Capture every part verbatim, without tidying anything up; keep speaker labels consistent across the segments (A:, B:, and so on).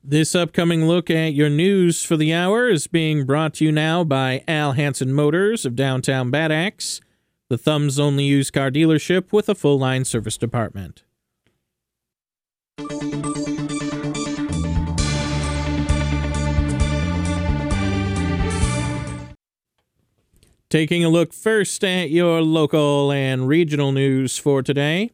A: This upcoming look at your news for the hour is being brought to you now by Al Hansen Motors of downtown Bad Axe, the Thumb's only used car dealership with a full-line service department. Taking a look first at your local and regional news for today.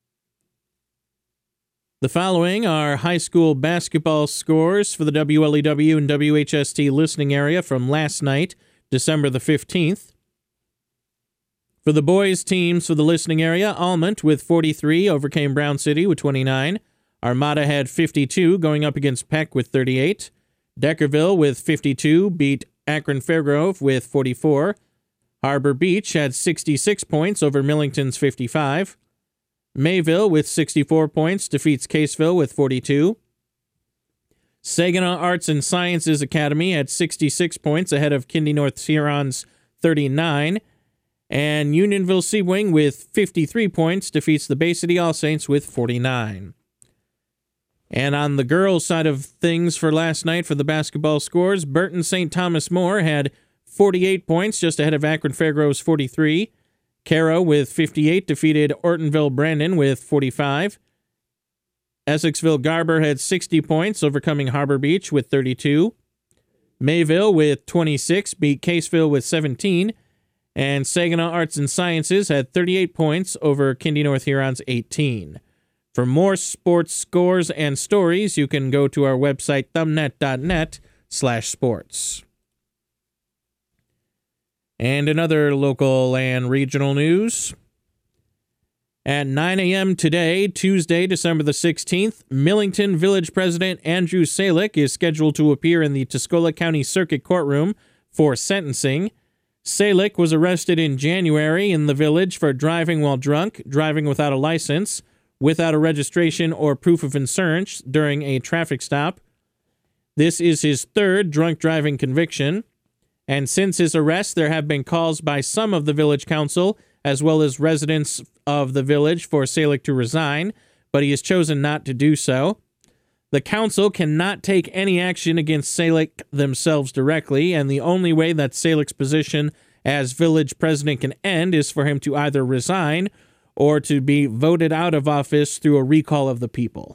A: The following are high school basketball scores for the W L E W and W H S T listening area from last night, December the fifteenth. For the boys' teams for the listening area, Almont with forty-three overcame Brown City with twenty-nine. Armada had fifty-two, going up against Peck with thirty-eight. Deckerville with fifty-two beat Akron Fairgrove with forty-four. Harbor Beach had sixty-six points over Millington's fifty-five. Mayville with sixty-four points defeats Caseville with forty-two. Saginaw Arts and Sciences Academy had sixty-six points ahead of Kindy North Huron's thirty-nine. And Unionville Seawing with fifty-three points defeats the Bay City All Saints with forty-nine. And on the girls' side of things for last night for the basketball scores, Burton Saint Thomas More had forty-eight points, just ahead of Akron Fairgrove's forty-three. Caro with fifty-eight defeated Ortonville Brandon with forty-five. Essexville Garber had sixty points, overcoming Harbor Beach with thirty-two. Mayville with twenty-six beat Caseville with seventeen. And Saginaw Arts and Sciences had thirty-eight points over Kindy North Huron's eighteen. For more sports scores and stories, you can go to our website, thumbnet.net slash sports. And another local and regional news. At nine a.m. today, Tuesday, December the sixteenth, Millington Village President Andrew Salick is scheduled to appear in the Tuscola County Circuit Courtroom for sentencing. Salick was arrested in January in the village for driving while drunk, driving without a license, without a registration or proof of insurance during a traffic stop. This is his third drunk driving conviction. And since his arrest, there have been calls by some of the village council, as well as residents of the village, for Salick to resign, but he has chosen not to do so. The council cannot take any action against Salick themselves directly, and the only way that Salick's position as village president can end is for him to either resign or to be voted out of office through a recall of the people.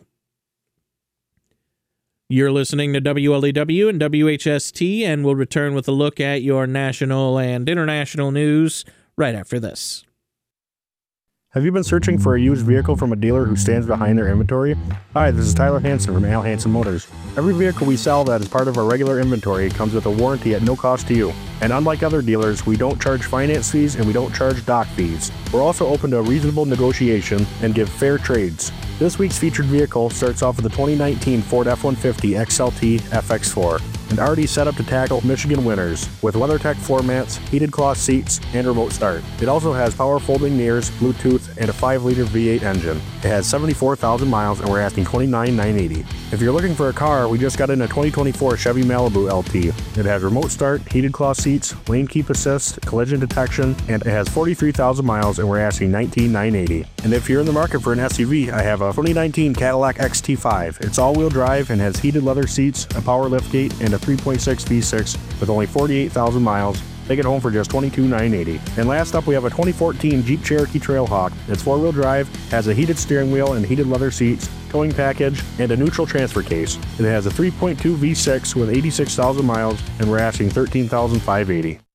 A: You're listening to W L E W and W H S T, and we'll return with a look at your national and international news right after this.
B: Have you been searching for a used vehicle from a dealer who stands behind their inventory? Hi, this is Tyler Hansen from Al Hansen Motors. Every vehicle we sell that is part of our regular inventory comes with a warranty at no cost to you. And unlike other dealers, we don't charge finance fees and we don't charge dock fees. We're also open to a reasonable negotiation and give fair trades. This week's featured vehicle starts off with a twenty nineteen Ford F one fifty X L T F X four. And already set up to tackle Michigan winters with WeatherTech floor mats, heated cloth seats, and remote start. It also has power folding mirrors, Bluetooth, and a five liter V eight engine. It has seventy-four thousand miles and we're asking twenty-nine thousand nine hundred eighty dollars. If you're looking for a car, we just got in a twenty twenty-four Chevy Malibu L T. It has remote start, heated cloth seats, lane keep assist, collision detection, and it has forty-three thousand miles and we're asking nineteen thousand nine hundred eighty dollars. And if you're in the market for an S U V, I have a twenty nineteen Cadillac X T five. It's all-wheel drive and has heated leather seats, a power liftgate, and a three point six V six with only forty-eight thousand miles. Take it home for just twenty-two thousand nine hundred eighty dollars. And last up, we have a twenty fourteen Jeep Cherokee Trailhawk. It's four-wheel drive, has a heated steering wheel and heated leather seats, towing package, and a neutral transfer case. It has a three point two V six with eighty-six thousand miles, and we're asking thirteen thousand five hundred eighty dollars.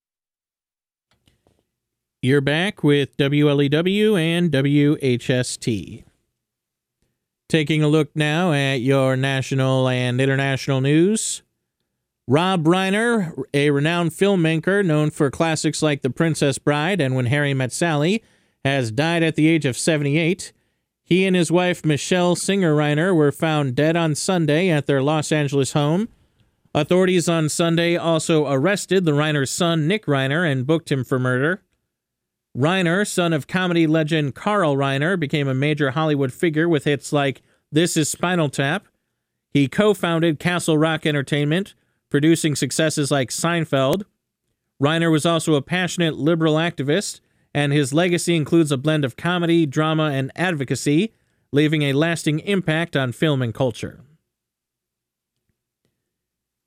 A: You're back with W L E W and W H S T. Taking a look now at your national and international news. Rob Reiner, a renowned filmmaker known for classics like The Princess Bride and When Harry Met Sally, has died at the age of seventy-eight. He and his wife, Michelle Singer Reiner, were found dead on Sunday at their Los Angeles home. Authorities on Sunday also arrested the Reiner's son, Nick Reiner, and booked him for murder. Reiner, son of comedy legend Carl Reiner, became a major Hollywood figure with hits like This Is Spinal Tap. He co-founded Castle Rock Entertainment, producing successes like Seinfeld. Reiner was also a passionate liberal activist, and his legacy includes a blend of comedy, drama, and advocacy, leaving a lasting impact on film and culture.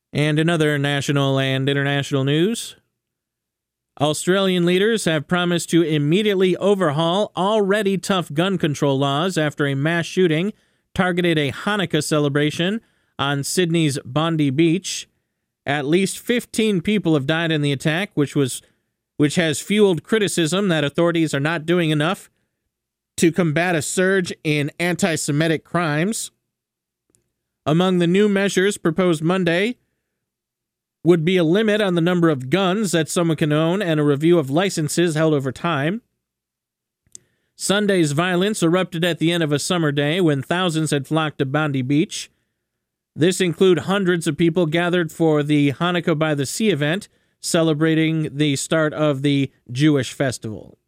A: And in other national and international news, Australian leaders have promised to immediately overhaul already tough gun control laws after a mass shooting targeted a Hanukkah celebration on Sydney's Bondi Beach. At least fifteen people have died in the attack, which was which has fueled criticism that authorities are not doing enough to combat a surge in anti-Semitic crimes. Among the new measures proposed Monday would be a limit on the number of guns that someone can own and a review of licenses held over time. Sunday's violence erupted at the end of a summer day when thousands had flocked to Bondi Beach. This included hundreds of people gathered for the Hanukkah by the Sea event, celebrating the start of the Jewish festival.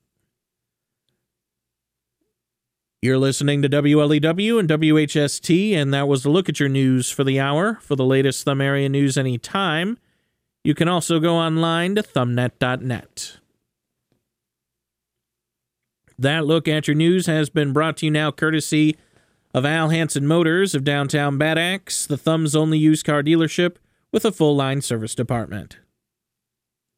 A: You're listening to W L E W and W H S T, and that was the Look at Your News for the hour. For the latest Thumb Area news anytime, you can also go online to thumbnet dot net. That Look at Your News has been brought to you now courtesy of Al Hansen Motors of downtown Bad Axe, the Thumb's only used car dealership with a full-line service department.